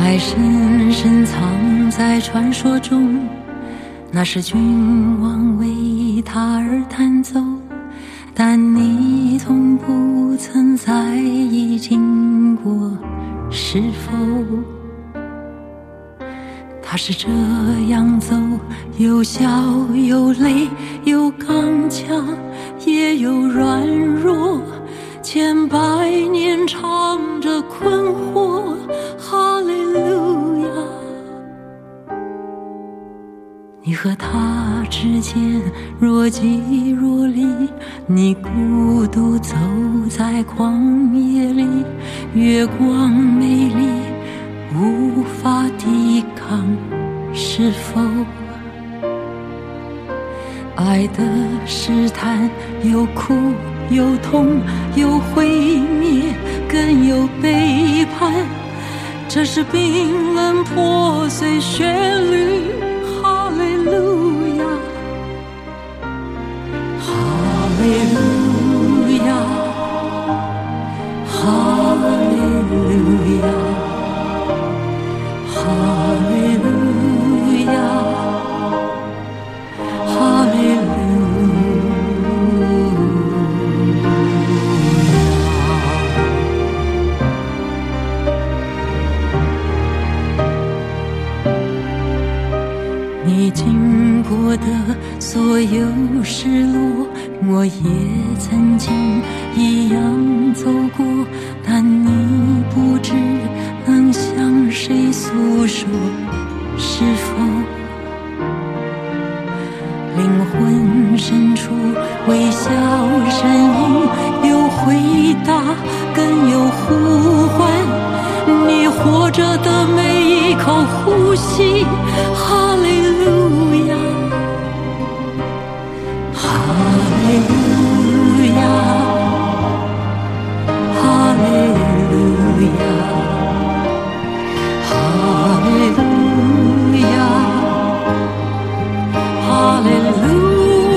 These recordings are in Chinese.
爱深深藏在传说中，那是君王为他而弹奏，但你从不曾在意经过是否。他是这样走，有笑有泪，有刚强也有软弱，千百年唱着困惑，哈利路亚。你和他之间若即若离，你孤独走在旷野里，月光美丽无法抵抗，是否爱的试探有苦有痛有毁灭更有背叛，这是冰冷破碎旋律，哈利路亚，哈利路亚，哈利路亚，哈利路亚，哈利路亚。你经过的所有失落，我也曾经一样走过，但你不知能向谁诉说，是否灵魂深处微笑声音有回答更有呼唤，你活着的每一口呼吸，哈利路亚，哈利路亚，哈利路亚，哈利路亚，哈利路亚。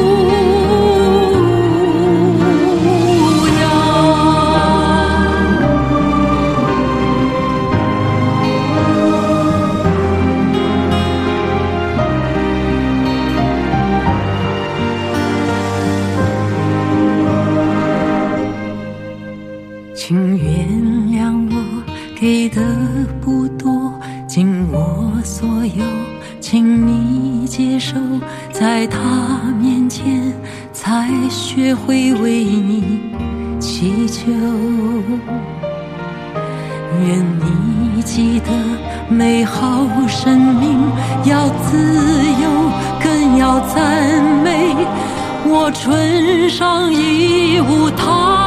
请原谅我给的不多，尽我所有，请你接受，在他面前才学会为你祈求。愿你记得美好生命要自由，更要赞美，我唇上已无他